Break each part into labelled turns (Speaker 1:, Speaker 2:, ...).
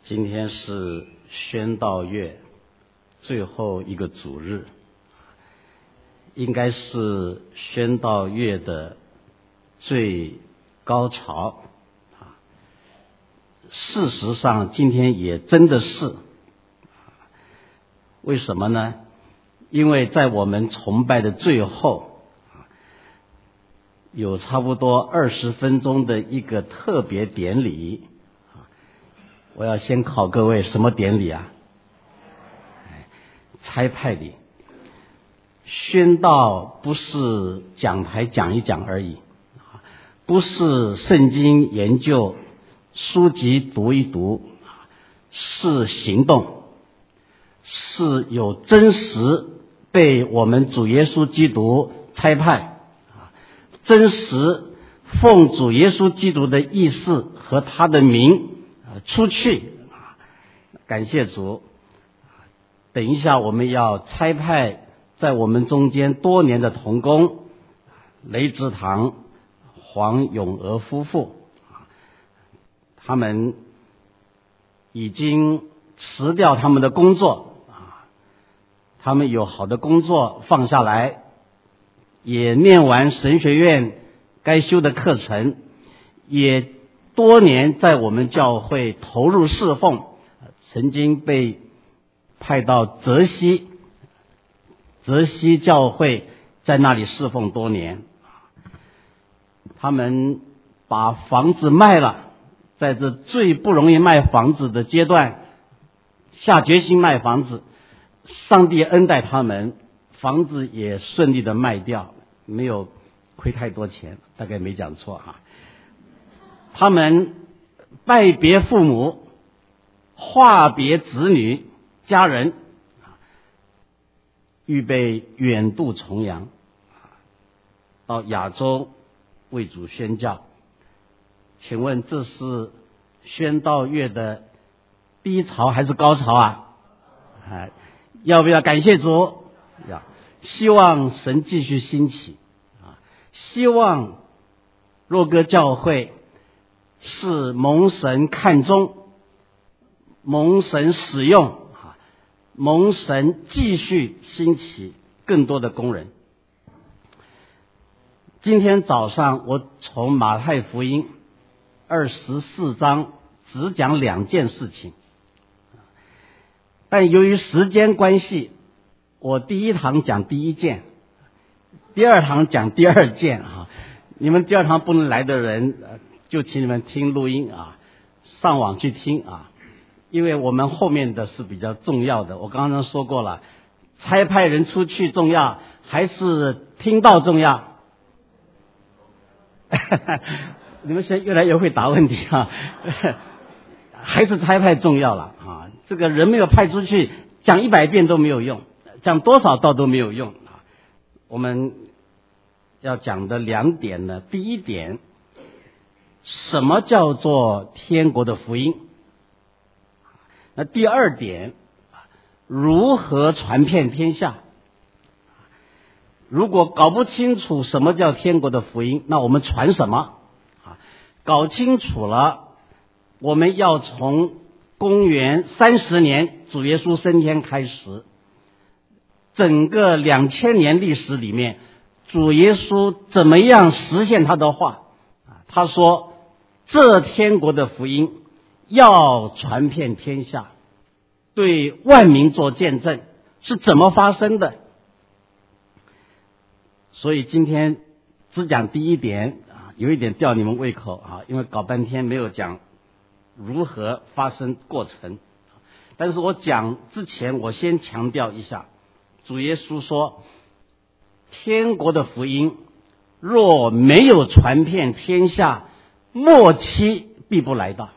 Speaker 1: 今天是宣道月最后一个主日，应该是宣道月的最高潮。事实上，今天也真的是。为什么呢？因为在我们崇拜的最后，有差不多20分钟的一个特别典礼。我要先考各位，什么典礼啊？差派礼。宣道不是讲台讲一讲而已，不是圣经研究书籍读一读，是行动，是有真实被我们主耶稣基督差派，真实奉主耶稣基督的意思和他的名出去。感谢主。等一下我们要差派在我们中间多年的同工雷志堂、黄永娥夫妇，他们已经辞掉他们的工作，他们有好的工作放下来，也念完神学院该修的课程，也多年在我们教会投入侍奉，曾经被派到泽西教会，在那里侍奉多年。他们把房子卖了，在这最不容易卖房子的阶段下决心卖房子，上帝恩待他们，房子也顺利的卖掉，没有亏太多钱，大概没讲错啊。他们拜别父母，话别子女家人，预备远渡重洋到亚洲为主宣教。请问这是宣道月的低潮还是高潮啊？要不要感谢主？要。希望神继续兴起，希望若哥教会是蒙神看中，蒙神使用，蒙神继续兴起更多的工人。今天早上我从马太福音24章只讲2件事情，但由于时间关系，我第一堂讲第一件，第二堂讲第二件啊。你们第二堂不能来的人，就请你们听录音啊，上网去听啊，因为我们后面的是比较重要的。我刚刚说过了，差派人出去重要还是听道重要？你们现在越来越会答问题啊，还是差派重要了啊！这个人没有派出去，讲100遍都没有用，讲多少道都没有用啊！我们要讲的2点呢，第一点，什么叫做天国的福音？那第二点，如何传遍天下？如果搞不清楚什么叫天国的福音，那我们传什么？搞清楚了，我们要从公元30年主耶稣升天开始，整个2000年历史里面，主耶稣怎么样实现他的话？他说，这天国的福音要传遍天下，对万民做见证，是怎么发生的？所以今天只讲第一点啊，有一点吊你们胃口啊，因为搞半天没有讲如何发生过程。但是我讲之前，我先强调一下，主耶稣说，天国的福音若没有传遍天下，末期必不来到。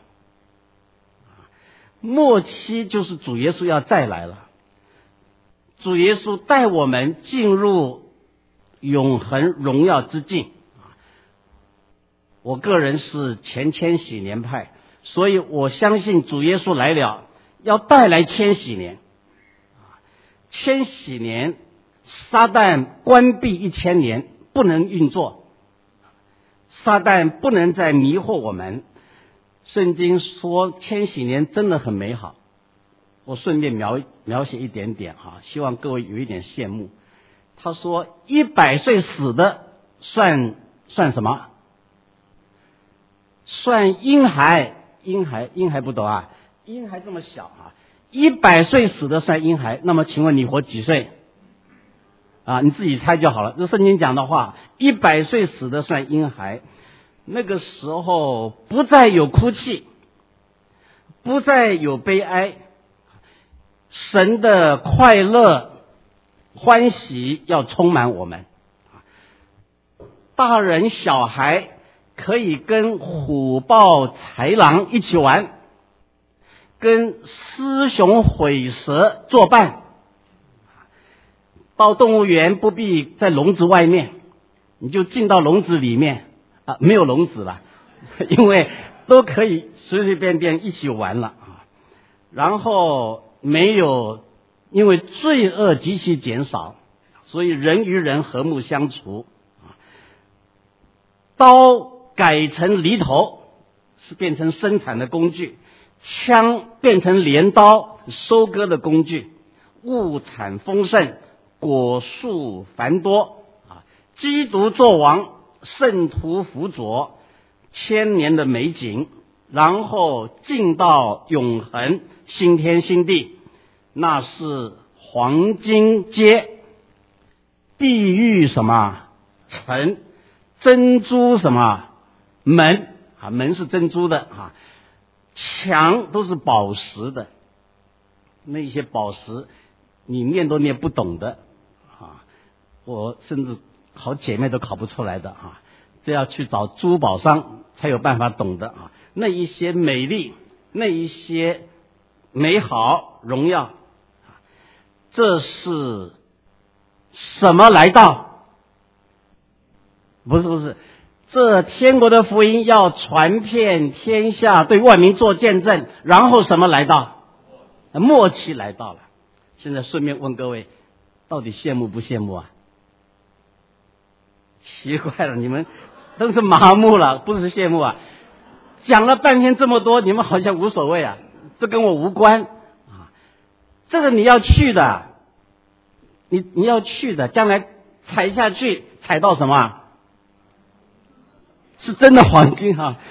Speaker 1: 末期就是主耶稣要再来了，主耶稣带我们进入永恒荣耀之境。我个人是前千禧年派，所以我相信主耶稣来了，要带来千禧年。千禧年，撒旦关闭1000年，不能运作，撒旦不能再迷惑我们， 圣经说千禧年真的很美好，我顺便描写一点点希望各位有一点羡慕。他说100岁死的算什么？算婴孩不懂啊？婴孩这么小100岁死的算婴孩，那么请问你活几岁？你自己猜就好了。这圣经讲的话，100岁死的算婴孩。那个时候不再有哭泣，不再有悲哀，神的快乐欢喜要充满我们。大人小孩可以跟虎豹豺狼一起玩，跟狮熊毁蛇作伴。到动物园不必在笼子外面，你就进到笼子里面没有笼子了，因为都可以随随便便一起玩了然后没有，因为罪恶极其减少，所以人与人和睦相处刀改成犁头，是变成生产的工具；枪变成镰刀，收割的工具；物产丰盛，果树繁多基督作王，圣徒辅佐，1000年的美景，然后进到永恒新天新地，那是黄金街，地狱什么城，珍珠什么门门是珍珠的墙都是宝石的，那些宝石你念都念不懂的我甚至好姐妹都考不出来的这要去找珠宝商才有办法懂的那一些美丽，那一些美好荣耀这是什么来到？不是，这天国的福音要传遍天下，对万民做见证，然后什么来到？末期来到了。现在顺便问各位，到底羡慕不羡慕奇怪了，你们都是麻木了，不是羡慕讲了半天这么多，你们好像无所谓这跟我无关这个你要去的，你要去的，将来踩下去踩到什么？是真的黄金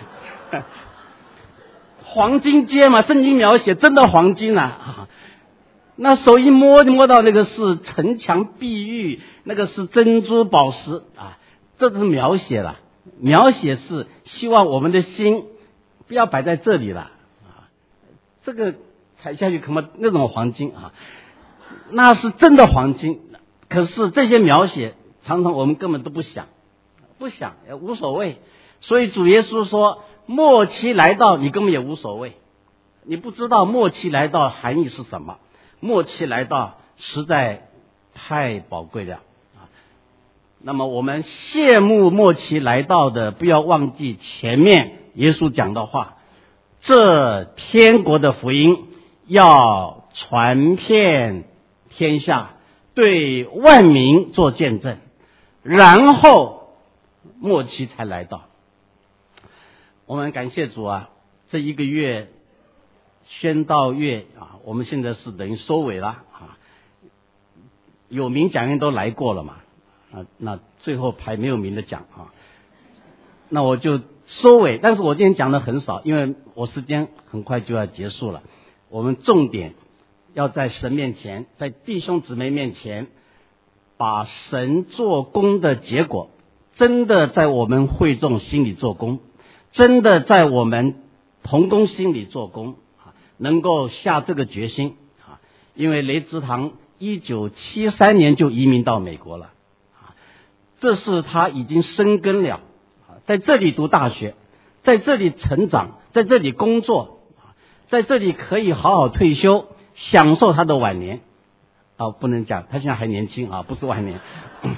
Speaker 1: 黄金街嘛，圣经描写真的黄金那手一摸到那个是城墙碧玉，那个是珍珠宝石这是描写了，描写是希望我们的心不要摆在这里了这个踩下去可能那种黄金那是真的黄金。可是这些描写常常我们根本都不想也无所谓。所以主耶稣说末期来到，你根本也无所谓，你不知道末期来到含义是什么。末期来到实在太宝贵了那么我们羡慕末期来到的，不要忘记前面耶稣讲的话，这天国的福音要传遍天下，对万民做见证，然后末期才来到。我们感谢主这一个月宣道月我们现在是等于收尾了有名讲员都来过了嘛那最后排没有名的讲那我就收尾。但是我今天讲的很少，因为我时间很快就要结束了。我们重点要在神面前，在弟兄姊妹面前，把神做工的结果真的在我们会众心里做工，真的在我们同工心里做工能够下这个决心因为雷之堂1973年就移民到美国了这是他已经生根了在这里读大学，在这里成长，在这里工作，在这里可以好好退休，享受他的晚年不能讲他现在还年轻不是晚年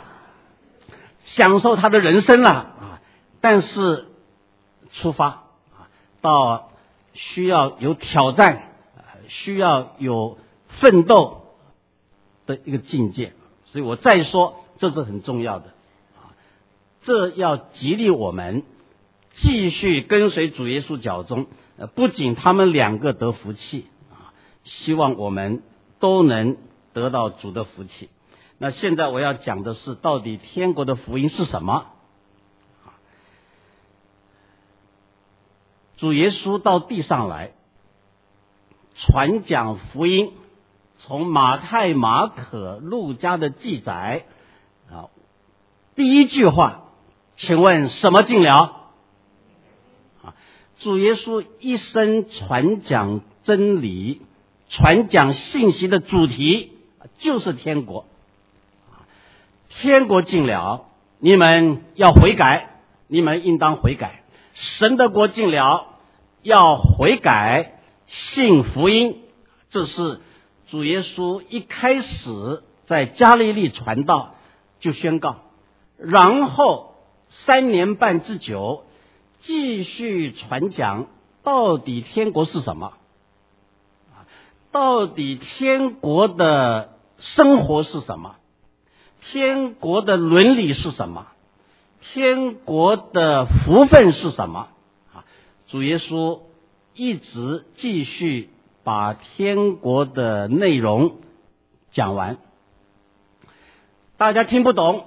Speaker 1: 享受他的人生了但是出发到需要有挑战，需要有奋斗的一个境界。所以我再说这是很重要的这要激励我们继续跟随主耶稣脚中， 不仅他们两个得福气啊，希望我们都能得到主的福气。那现在我要讲的是，到底天国的福音是什么？主耶稣到地上来传讲福音，从马太、马可、路加的记载啊，第一句话，请问什么尽了？主耶稣一生传讲真理、传讲信息的主题就是天国。天国尽了，你们要悔改，你们应当悔改。神的国尽了，要悔改，信福音。这是主耶稣一开始在加利利传道就宣告，然后3年半之久继续传讲到底天国是什么，到底天国的生活是什么，天国的伦理是什么，天国的福分是什么。主耶稣一直继续把天国的内容讲完。大家听不懂，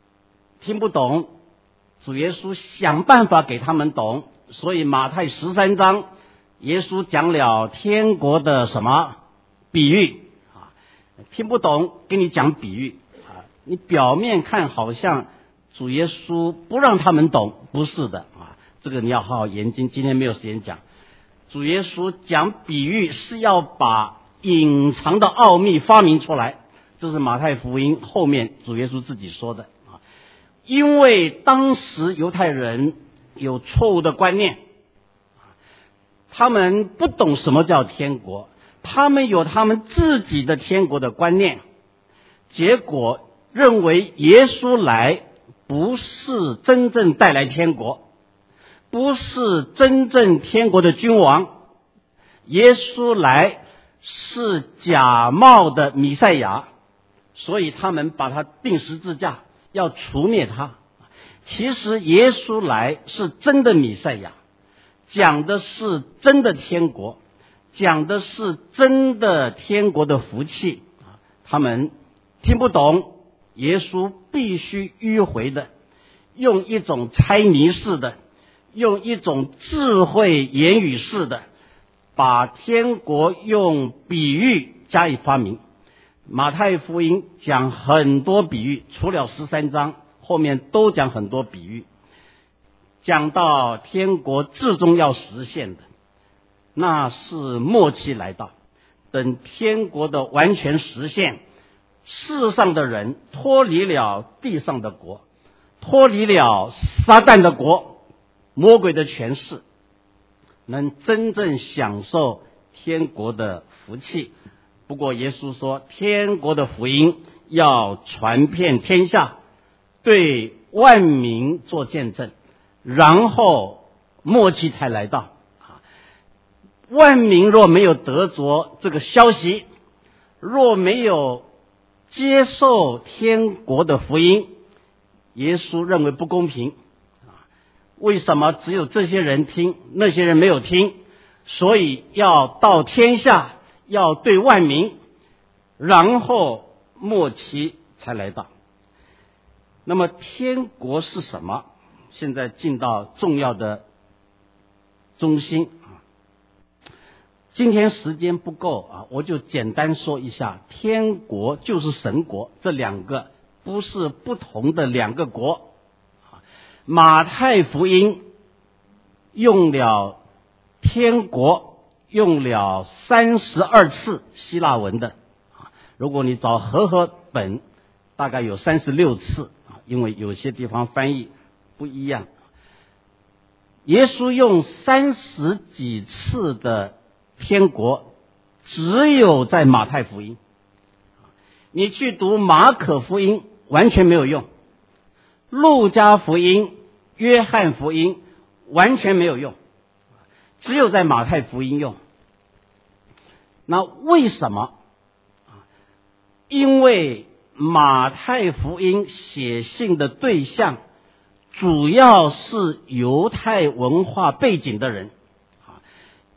Speaker 1: 主耶稣想办法给他们懂，所以马太13章耶稣讲了天国的什么比喻啊？听不懂给你讲比喻啊？你表面看好像主耶稣不让他们懂，不是的啊，这个你要好好研究，今天没有时间讲。主耶稣讲比喻是要把隐藏的奥秘发明出来，这是马太福音后面主耶稣自己说的啊。因为当时犹太人有错误的观念，他们不懂什么叫天国，他们有他们自己的天国的观念，结果认为耶稣来不是真正带来天国，不是真正天国的君王，耶稣来是假冒的弥赛亚，所以他们把他钉十字架，要除灭他。其实耶稣来是真的弥赛亚，讲的是真的天国，讲的是真的天国的福气。他们听不懂，耶稣必须迂回的，用一种猜谜式的，用一种智慧言语式的，把天国用比喻加以发明。马太福音讲很多比喻，除了13章后面都讲很多比喻，讲到天国至终要实现的，那是末期来到，等天国的完全实现，世上的人脱离了地上的国，脱离了撒旦的国，魔鬼的权势，能真正享受天国的福气。不过耶稣说，天国的福音要传遍天下，对万民做见证，然后末期才来到。万民若没有得着这个消息，若没有接受天国的福音，耶稣认为不公平。为什么只有这些人听，那些人没有听？所以要到天下，要对万民，然后末期才来到。那么天国是什么？现在进到重要的中心。今天时间不够啊，我就简单说一下，天国就是神国，这两个不是不同的两个国。马太福音用了天国用了32次希腊文的，如果你找和本大概有36次，因为有些地方翻译不一样。耶稣用30几次的天国，只有在马太福音，你去读马可福音完全没有用，路加福音、约翰福音完全没有用，只有在马太福音用。那为什么？因为马太福音写信的对象主要是犹太文化背景的人，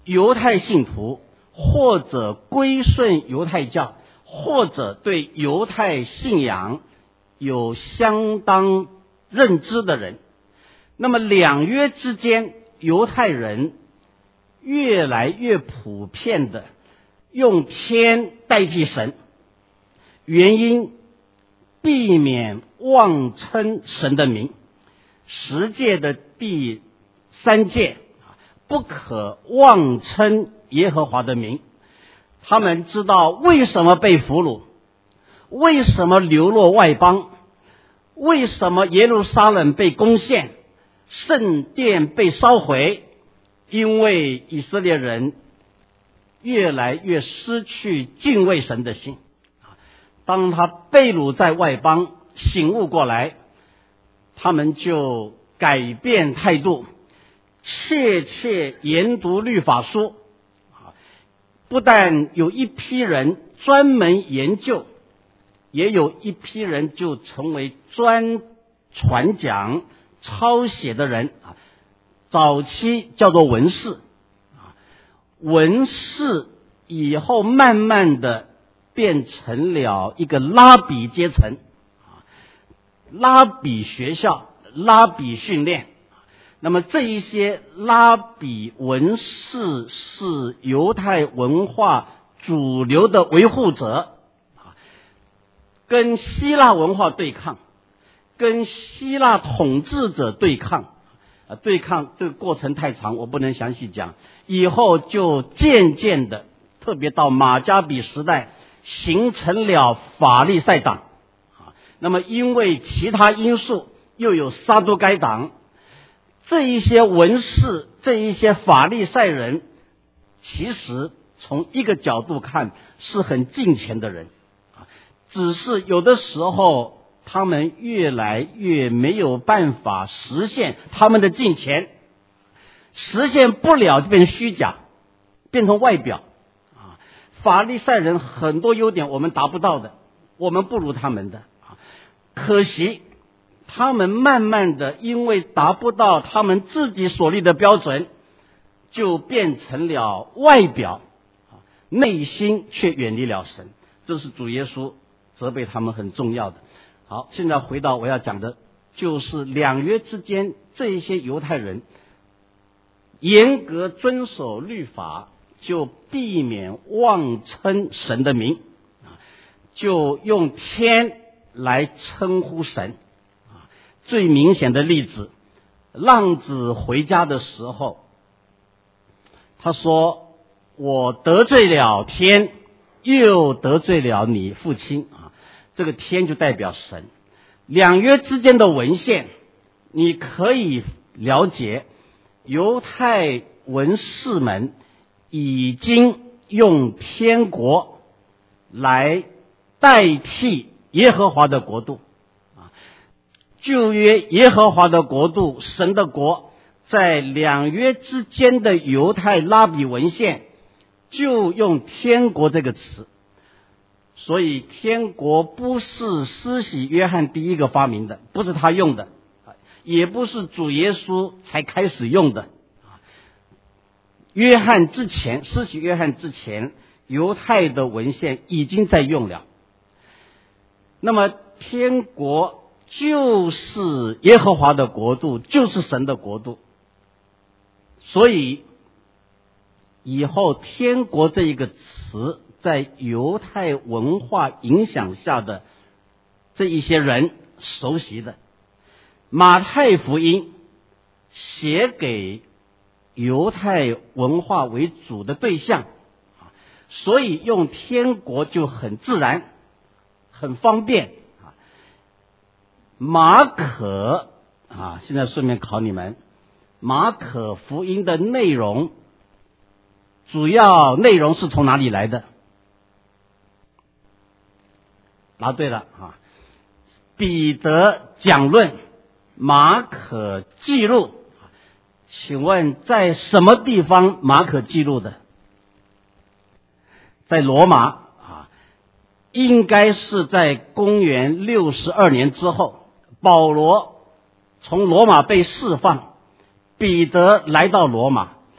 Speaker 1: 犹太信徒，或者归顺犹太教，或者对犹太信仰有相当认知的人。那么两约之间，犹太人越来越普遍的用天代替神，原因避免妄称神的名。十诫的第3诫，不可妄称耶和华的名。他们知道为什么被俘虏，为什么流落外邦，为什么耶路撒冷被攻陷，圣殿被烧毁，因为以色列人越来越失去敬畏神的心。当他被掳在外邦，醒悟过来，他们就改变态度，切切研读律法书。不但有一批人专门研究，也有一批人就成为专传讲抄写的人。早期叫做文士，文士以后慢慢的变成了一个拉比阶层，拉比学校，拉比训练。那么这一些拉比文士是犹太文化主流的维护者，跟希腊文化对抗，跟希腊统治者对抗。对抗这个过程太长，我不能详细讲。以后就渐渐的，特别到马加比时代，形成了法利赛党。那么因为其他因素，又有撒都该党。这一些文士，这一些法利赛人，其实从一个角度看是很敬虔的人，只是有的时候他们越来越没有办法实现他们的敬虔，实现不了就变成虚假，变成外表。法利赛人很多优点我们达不到的，我们不如他们的，可惜他们慢慢的因为达不到他们自己所立的标准，就变成了外表，内心却远离了神。这是主耶稣责备他们很重要的。好，现在回到我要讲的，就是两约之间这一些犹太人严格遵守律法，就避免妄称神的名，就用天来称呼神。最明显的例子，浪子回家的时候，他说我得罪了天，又得罪了你父亲。这个天就代表神。两约之间的文献，你可以了解犹太文士们已经用天国来代替耶和华的国度。旧约耶和华的国度，神的国，在两约之间的犹太拉比文献就用天国这个词。所以天国不是施洗约翰第一个发明的，不是他用的，也不是主耶稣才开始用的。约翰之前，施洗约翰之前，犹太的文献已经在用了。那么天国就是耶和华的国度，就是神的国度。所以以后天国这一个词在犹太文化影响下的这一些人熟悉的。马太福音写给犹太文化为主的对象，所以用天国就很自然很方便。马可现在顺便考你们，马可福音的内容，主要内容是从哪里来的？答对了。彼得讲论，马可记录。请问在什么地方马可记录的？在罗马。应该是在公元62年之后，保罗从罗马被释放，彼得来到罗马，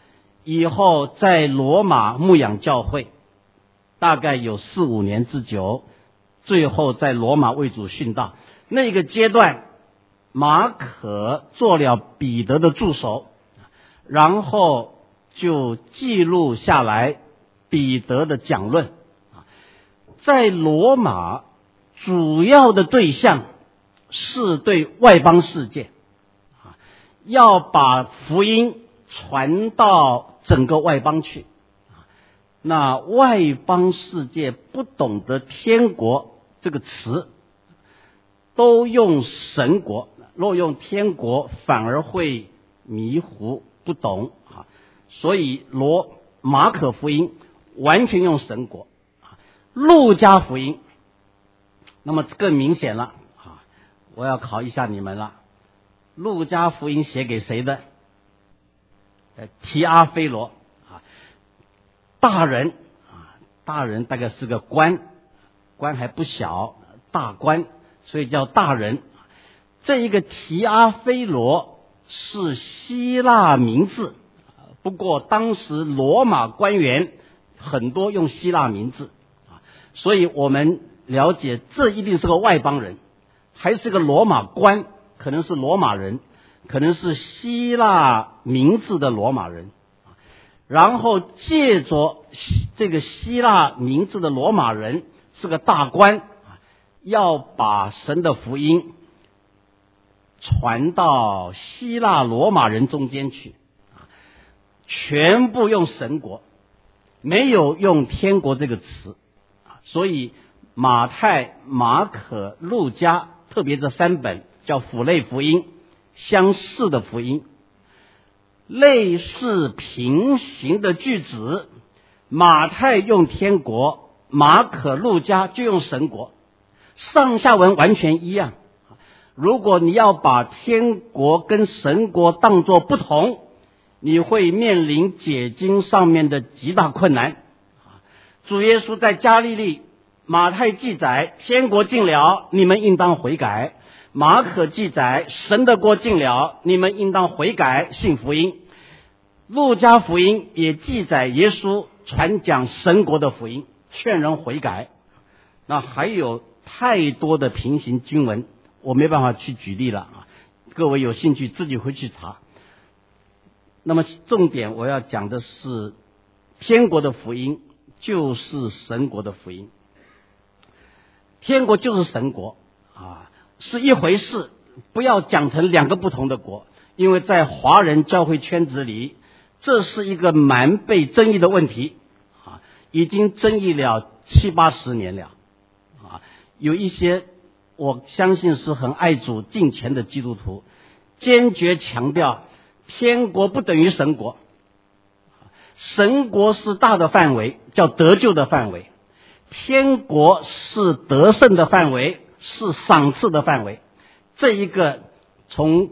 Speaker 1: 以后在罗马牧养教会，大概有4-5年之久，最后在罗马为主殉道。那个阶段，马可做了彼得的助手，然后就记录下来彼得的讲论。在罗马主要的对象是对外邦世界，要把福音传到整个外邦去。那外邦世界不懂得天国这个词，都用神国，若用天国反而会迷糊不懂啊。所以马可福音完全用神国，路加福音那么更明显了啊！我要考一下你们了，路加福音写给谁的？提阿非罗啊，大人大概是个官还不小，大官，所以叫大人。这一个提阿非罗是希腊名字，不过当时罗马官员很多用希腊名字，所以我们了解这一定是个外邦人，还是个罗马官，可能是罗马人，可能是希腊名字的罗马人，然后借着这个希腊名字的罗马人是个大官，要把神的福音传到希腊罗马人中间去，全部用神国，没有用天国这个词。所以马太、马可、路加，特别这3本叫辅类福音，相似的福音。类似平行的句子，马太用天国，马可、路加就用神国，上下文完全一样。如果你要把天国跟神国当作不同，你会面临解经上面的极大困难。主耶稣在加利利，马太记载天国近了，你们应当悔改；马可记载神的国近了，你们应当悔改信福音。路加福音也记载耶稣传讲神国的福音，劝人悔改。那还有太多的平行经文，我没办法去举例了啊，各位有兴趣自己回去查。那么重点我要讲的是，天国的福音就是神国的福音，天国就是神国啊，是一回事，不要讲成2个不同的国，因为在华人教会圈子里，这是一个蛮被争议的问题啊，已经争议了70-80年了啊。有一些我相信是很爱主敬虔的基督徒，坚决强调天国不等于神国，神国是大的范围，叫得救的范围；天国是得胜的范围，是赏赐的范围。这一个从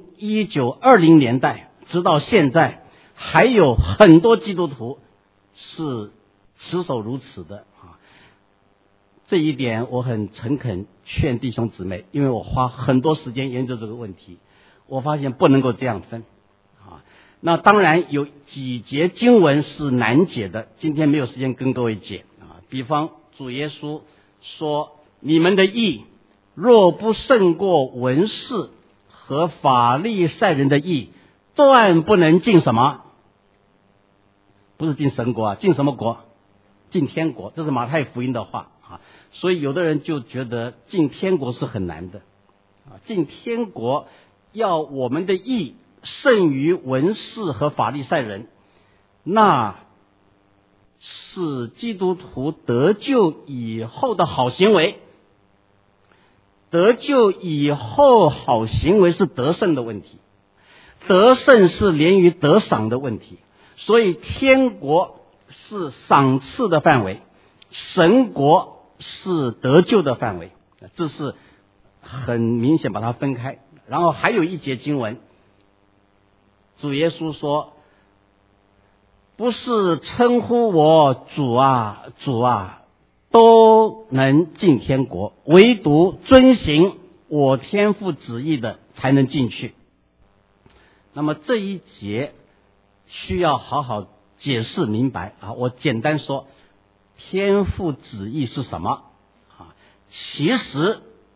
Speaker 1: 1920年代直到现在，还有很多基督徒是持守如此的啊。这一点我很诚恳劝弟兄姊妹，因为我花很多时间研究这个问题，我发现不能够这样分啊。那当然有几节经文是难解的，今天没有时间跟各位解啊。比方主耶稣说，你们的义若不胜过文士和法利赛人的义，断不能进什么？不是进神国啊，进什么国？进天国。这是马太福音的话啊。所以有的人就觉得进天国是很难的啊，进天国要我们的义胜于文士和法利赛人，那是基督徒得救以后的好行为。得救以后好行为是得胜的问题，得胜是连于得赏的问题。所以天国是赏赐的范围，神国是得救的范围，这是很明显把它分开。然后还有一节经文，主耶稣说，不是称呼我主啊主啊都能进天国，唯独遵行我天父旨意的才能进去。那么这一节需要好好解释明白啊。我简单说，天父旨意是什么啊？其实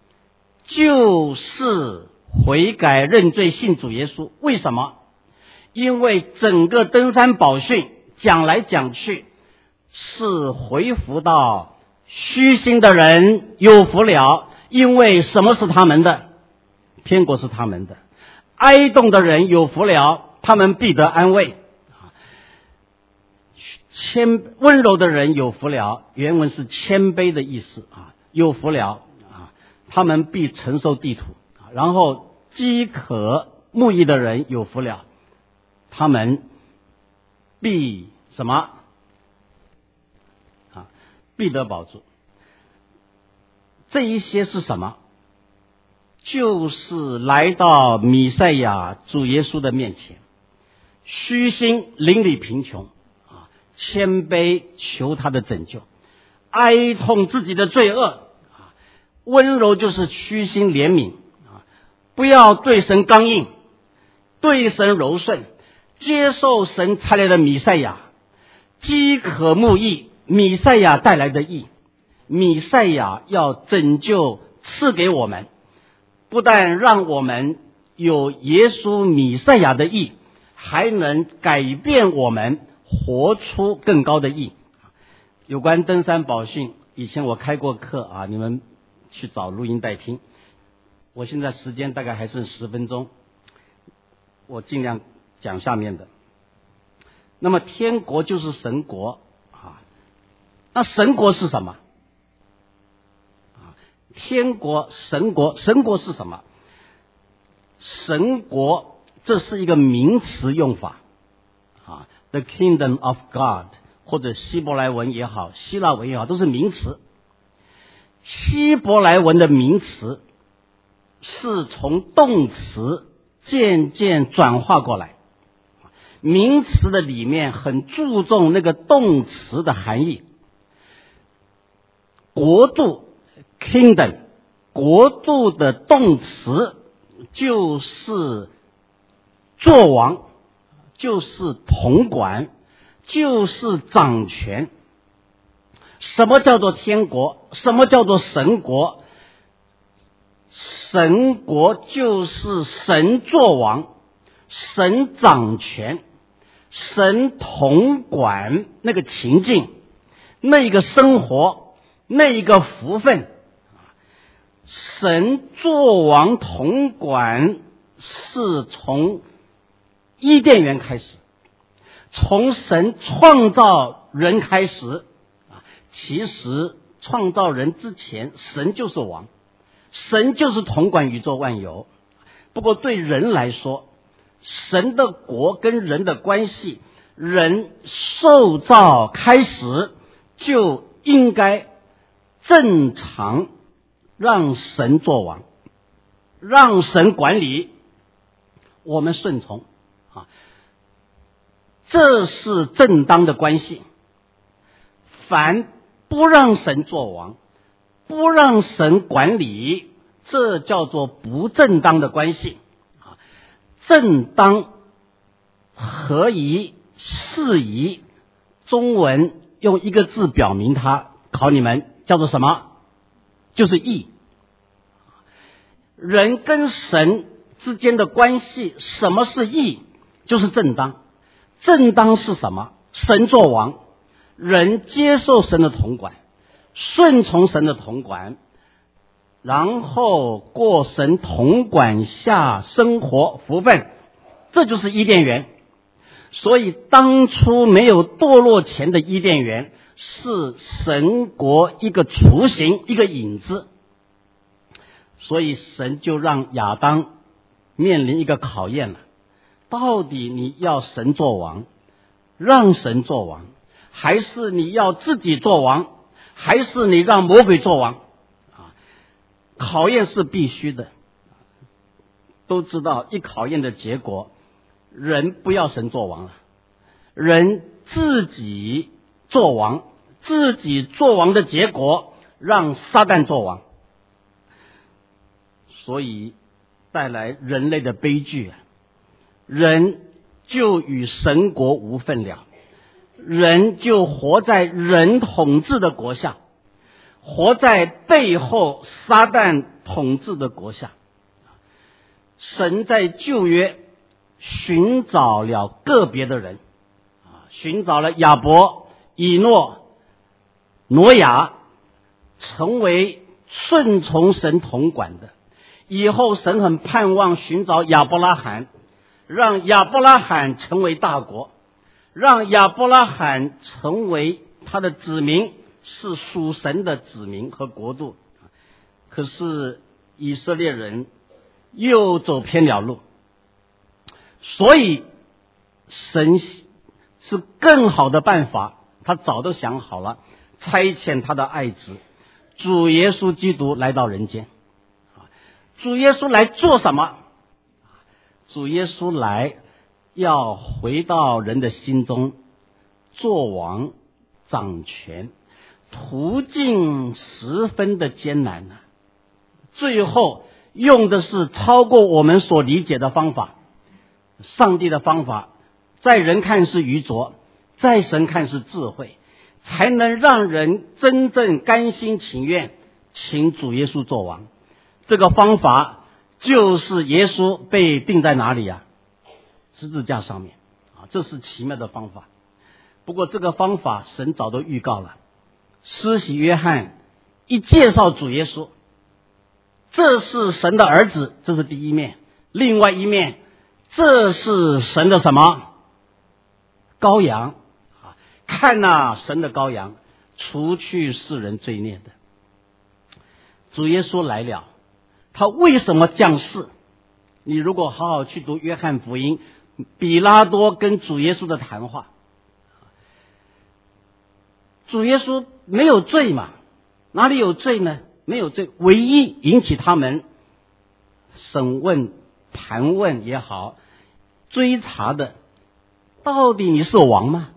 Speaker 1: 就是悔改认罪信主耶稣。为什么？因为整个登山宝训讲来讲去是回复到虚心的人有福了，因为什么是他们的？天国是他们的。哀恸的人有福了，他们必得安慰。温柔的人有福了，原文是谦卑的意思啊，有福了啊，他们必承受地土。然后饥渴慕义的人有福了，他们必什么啊？必得饱足。这一些是什么？就是来到弥赛亚主耶稣的面前，虚心邻里贫穷啊，谦卑求他的拯救，哀痛自己的罪恶啊，温柔就是虚心怜悯啊，不要对神刚硬，对神柔顺，接受神差来的弥赛亚，饥渴慕义，弥赛亚带来的义，弥赛亚要拯救赐给我们，不但让我们有耶稣弥赛亚的义，还能改变我们活出更高的义。有关登山宝训，以前我开过课啊，你们去找录音带听。我现在时间大概还剩10分钟，我尽量讲下面的。那么天国就是神国啊，那神国是什么？天国、神国，神国是什么？神国这是一个名词用法啊 ，The Kingdom of God， 或者希伯来文也好，希腊文也好，都是名词。希伯来文的名词是从动词渐渐转化过来，名词的里面很注重那个动词的含义。国度 Kingdom， 国度的动词就是作王，就是统管，就是掌权。什么叫做天国？什么叫做神国？神国就是神作王，神掌权，神统管那个情境，那一个生活，那一个福分。神作王统管是从伊甸园开始，从神创造人开始。其实创造人之前，神就是王，神就是统管宇宙万有。不过对人来说，神的国跟人的关系，人受造开始就应该正常让神作王，让神管理，我们顺从啊，这是正当的关系。凡不让神作王，不让神管理，这叫做不正当的关系啊。正当、合宜、适宜，中文用一个字表明它，考你们叫做什么？就是义。人跟神之间的关系，什么是义？就是正当。正当是什么？神作王，人接受神的统管，顺从神的统管，然后过神统管下生活福分，这就是伊甸园。所以当初没有堕落前的伊甸园是神国一个雏形，一个影子。所以神就让亚当面临一个考验了，到底你要神作王，让神作王，还是你要自己作王，还是你让魔鬼作王啊？考验是必须的。都知道一考验的结果，人不要神作王了，人自己作王，自己作王的结果让撒旦作王，所以带来人类的悲剧，人就与神国无分了。 人就活在人统治的国下，活在背后撒旦统治的国下。神在旧约寻找了个别的人，寻找了亚伯、以诺、挪亚，成为顺从神统管的。以后神很盼望寻找亚伯拉罕，让亚伯拉罕成为大国，让亚伯拉罕成为他的子民，是属神的子民和国度。可是以色列人又走偏了路，所以神是更好的办法，他早都想好了，差遣他的爱子主耶稣基督来到人间。主耶稣来做什么？主耶稣来要回到人的心中，做王掌权，途径十分的艰难啊！最后用的是超过我们所理解的方法。上帝的方法在人看是愚拙，在神看是智慧，才能让人真正甘心情愿请主耶稣做王。这个方法就是耶稣被钉在哪里啊？十字架上面啊，这是奇妙的方法。不过这个方法神早都预告了。施洗约翰一介绍主耶稣，这是神的儿子，这是第一面。另外一面，这是神的什么？羔羊啊！看哪，神的羔羊，除去世人罪孽的。主耶稣来了，他为什么降世？你如果好好去读约翰福音，比拉多跟主耶稣的谈话，主耶稣没有罪嘛？哪里有罪呢？没有罪。唯一引起他们审问、盘问也好，追查的，到底你是王吗？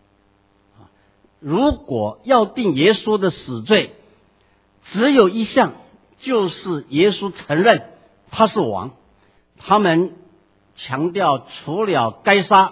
Speaker 1: 如果要定耶稣的死罪，只有一项，就是耶稣承认他是王。他们强调，除了该杀，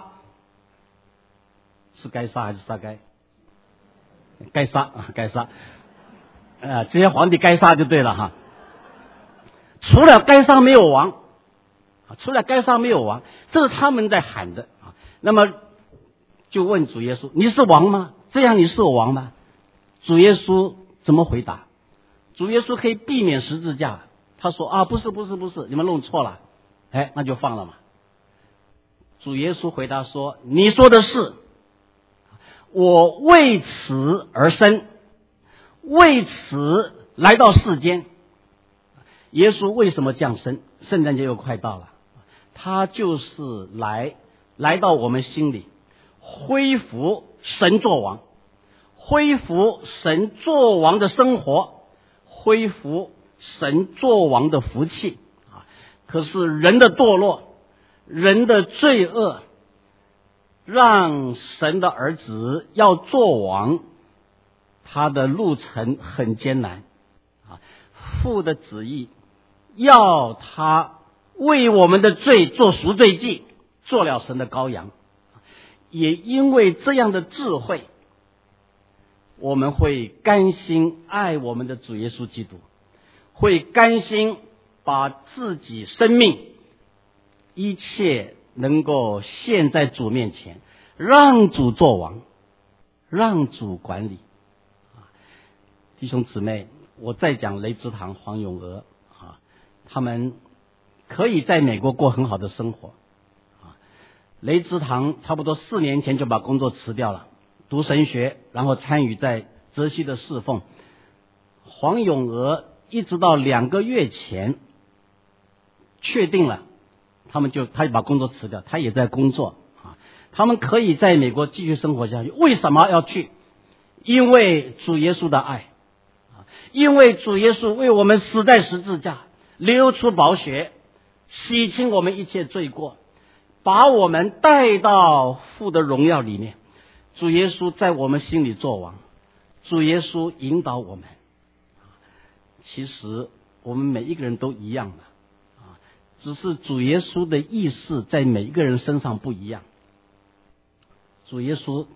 Speaker 1: 是该杀还是杀该？该杀啊，该杀。这些皇帝该杀就对了哈。除了该杀没有王，除了该杀没有王，这是他们在喊的啊。那么就问主耶稣：“你是王吗？这样你是王吗？”主耶稣怎么回答？主耶稣可以避免十字架，他说：“啊，不是，你们弄错了。”那就放了嘛。主耶稣回答说：“你说的是，我为此而生，为此来到世间。”耶稣为什么降生？圣诞节又快到了，他就是来到我们心里，恢复神作王，恢复神作王的生活，恢复神作王的福气。可是人的堕落，人的罪恶，让神的儿子要做王，他的路程很艰难。父的旨意要他为我们的罪做赎罪祭，做了神的羔羊。也因为这样的智慧，我们会甘心爱我们的主耶稣基督，会甘心把自己生命一切能够献在主面前，让主做王，让主管理。弟兄姊妹，我再讲雷之堂、黄永娥他们可以在美国过很好的生活。雷之堂差不多4年前就把工作辞掉了，读神学，然后参与在泽西的侍奉。黄永娥一直到2个月前确定了，他就把工作辞掉，他也在工作他们可以在美国继续生活下去。为什么要去？因为主耶稣的爱，因为主耶稣为我们死在十字架，流出宝血，洗清我们一切罪过，把我们带到父的荣耀里面。主耶稣在我们心里作王，主耶稣引导我们。其实我们每一个人都一样的只是主耶稣的意思在每一个人身上不一样。主耶稣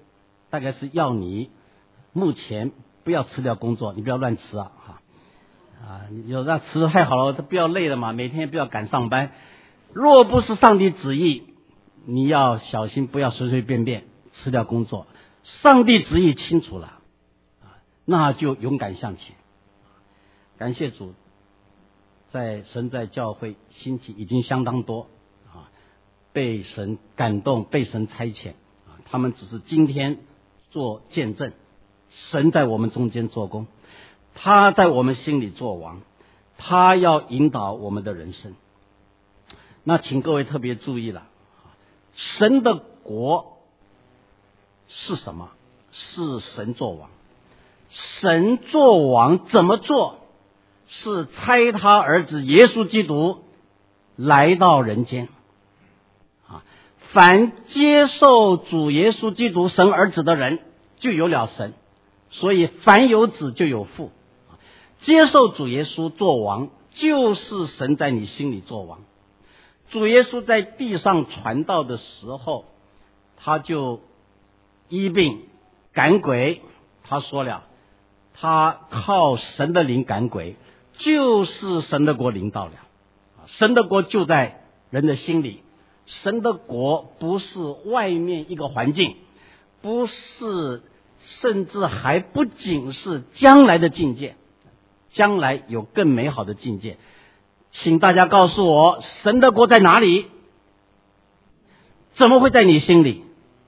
Speaker 1: 大概是要你目前不要辞掉工作，你不要乱辞你有那辞的太好了，不要累了嘛，每天不要赶上班。若不是上帝旨意，你要小心，不要随随便便辞掉工作。上帝旨意清楚了，那就勇敢向前。感谢主，神在教会兴起已经相当多被神感动，被神差遣他们只是今天做见证，神在我们中间做工，他在我们心里做王，他要引导我们的人生。那请各位特别注意了，神的国是什么？是神做王。神做王怎么做？是差他儿子耶稣基督来到人间凡接受主耶稣基督神儿子的人，就有了神，所以凡有子就有父。接受主耶稣做王，就是神在你心里做王。主耶稣在地上传道的时候，他就医病赶鬼，他说了，他靠神的灵赶鬼，就是神的国临到了。神的国就在人的心里，神的国不是外面一个环境，不是，甚至还不仅是将来的境界，将来有更美好的境界。请大家告诉我，神的国在哪里？怎么会在你心里？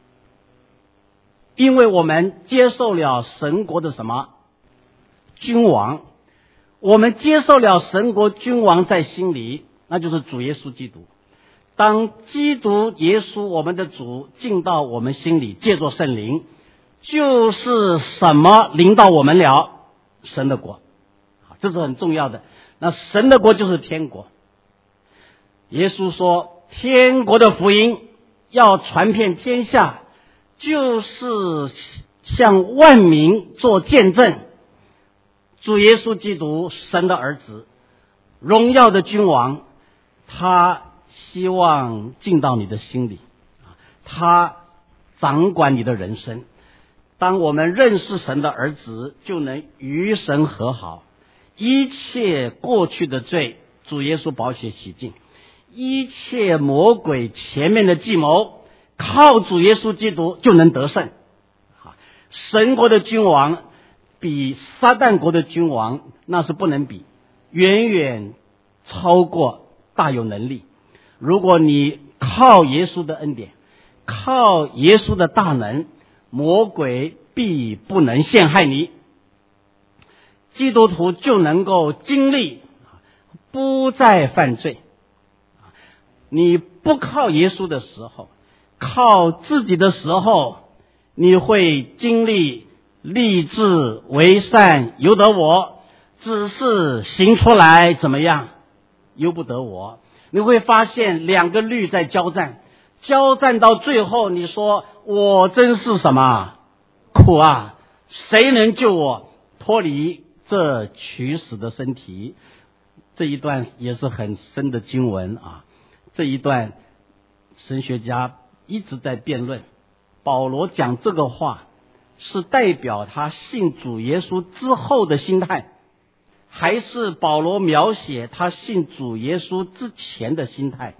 Speaker 1: 因为我们接受了神国的什么？君王。我们接受了神国君王在心里，那就是主耶稣基督。当基督耶稣我们的主进到我们心里，借着圣灵，就是什么临到我们了？神的国。这是很重要的。那神的国就是天国。耶稣说，天国的福音要传遍天下，就是向万民做见证。主耶稣基督，神的儿子，荣耀的君王，他希望进到你的心里，他掌管你的人生。当我们认识神的儿子，就能与神和好，一切过去的罪，主耶稣宝血洗净，一切魔鬼前面的计谋，靠主耶稣基督就能得胜。神国的君王比撒旦国的君王那是不能比，远远超过，大有能力。如果你靠耶稣的恩典，靠耶稣的大能，魔鬼必不能陷害你。基督徒就能够经历不再犯罪。你不靠耶稣的时候，靠自己的时候，你会经历立志为善由得我，只是行出来怎么样？由不得我。你会发现两个律在交战，交战到最后，你说我真是什么苦啊！谁能救我脱离这取死的身体？这一段也是很深的经文这一段神学家一直在辩论，保罗讲这个话是代表他信主耶稣之后的心态，还是保罗描写他信主耶稣之前的心态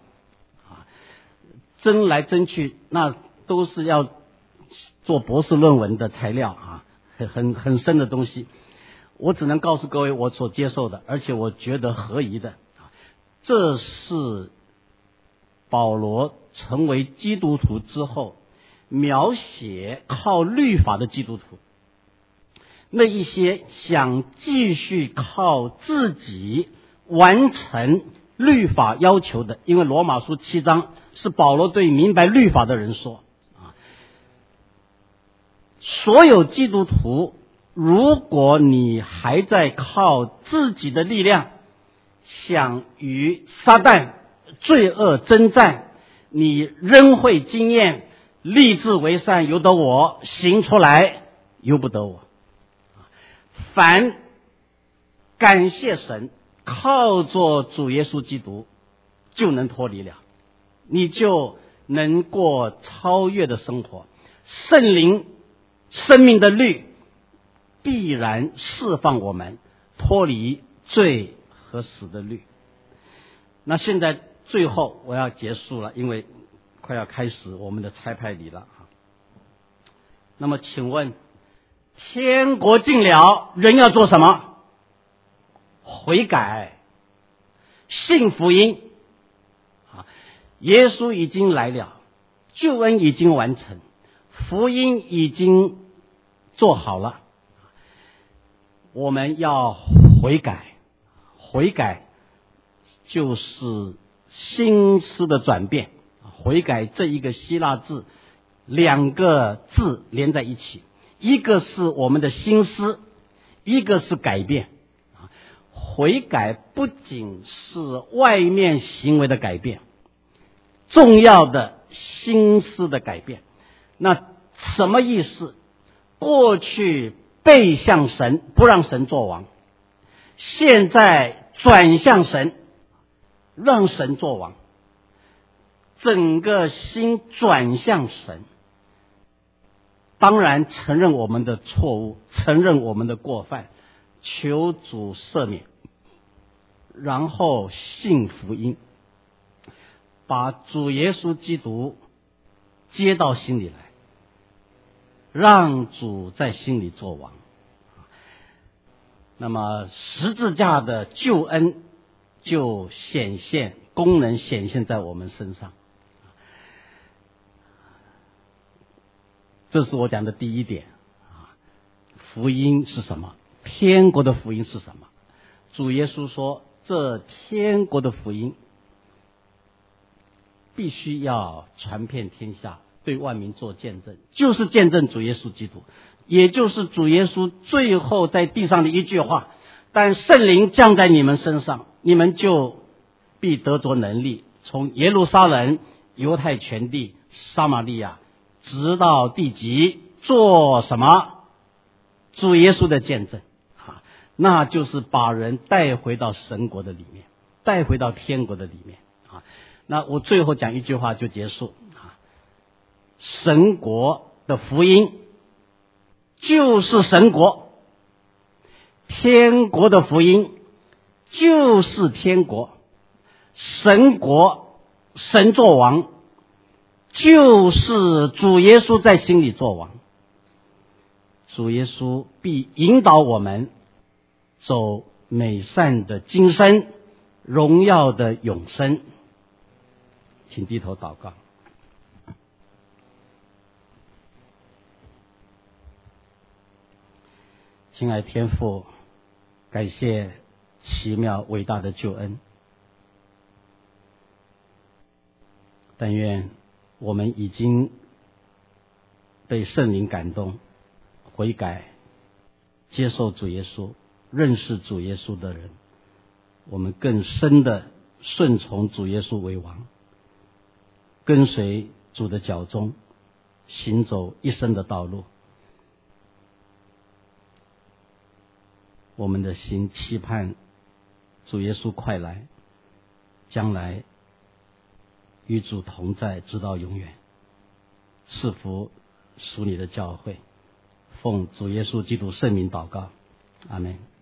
Speaker 1: 争来争去，那都是要做博士论文的材料很深的东西。我只能告诉各位我所接受的，而且我觉得合宜的。这是保罗成为基督徒之后描写靠律法的基督徒，那一些想继续靠自己完成律法要求的，因为罗马书7章是保罗对明白律法的人说所有基督徒，如果你还在靠自己的力量想与撒旦罪恶征战，你仍会经验立志为善由得我，行出来由不得我。凡感谢神，靠着主耶稣基督就能脱离了，你就能过超越的生活。圣灵生命的律必然释放我们脱离罪和死的律。那现在最后我要结束了，因为快要开始我们的差派礼了。那么请问，天国近了，人要做什么？悔改，信福音。耶稣已经来了，救恩已经完成，福音已经做好了，我们要悔改。悔改就是心思的转变。悔改这一个希腊字，两个字连在一起，一个是我们的心思，一个是改变。悔改不仅是外面行为的改变，重要的心思的改变。那什么意思？过去背向神，不让神作王，现在转向神，让神作王，整个心转向神。当然承认我们的错误，承认我们的过犯，求主赦免，然后信福音，把主耶稣基督接到心里来，让主在心里作王。那么十字架的救恩就显现，功能显现在我们身上。这是我讲的第一点。福音是什么？天国的福音是什么？主耶稣说，这天国的福音必须要传遍天下，对万民做见证，就是见证主耶稣基督，也就是主耶稣最后在地上的一句话：但圣灵降在你们身上，你们就必得着能力，从耶路撒冷、犹太全地、撒玛利亚，直到地极，做什么？主耶稣的见证。那就是把人带回到神国的里面，带回到天国的里面。那我最后讲一句话就结束。神国的福音就是神国，天国的福音就是天国，神国神作王，就是主耶稣在心里作王。主耶稣必引导我们走美善的今生，荣耀的永生。请低头祷告。亲爱天父，感谢奇妙伟大的救恩。但愿我们已经被圣灵感动，悔改，接受主耶稣，认识主耶稣的人，我们更深的顺从主耶稣为王，跟随主的脚踪，行走一生的道路。我们的心期盼主耶稣快来，将来与主同在，直到永远。赐福属你的教会，奉主耶稣基督圣名祷告，阿们。